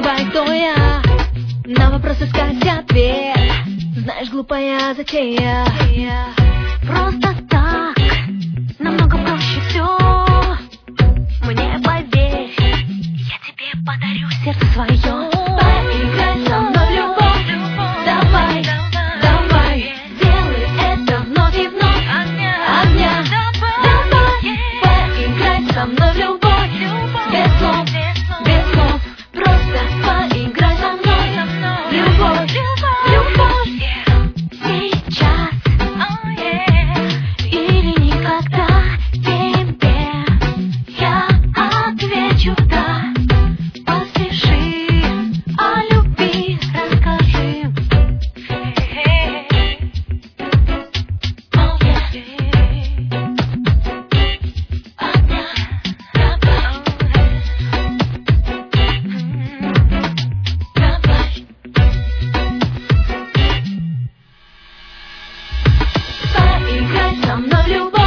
Давай, кто я? На вопрос искать ответ. Знаешь, глупая затея. Просто так намного проще все. Мне поверь, я тебе подарю сердце свое. Поиграй со мной в любовь. Давай, давай, сделай это вновь и вновь. Огня, давай, поиграй со мной в любовь. Без слов, без слов, просто поиграй со мной в любовь, любовь. Сейчас или никогда тебе я отвечу да. Поспеши, о любви расскажи. Поиграй со мной в любовь.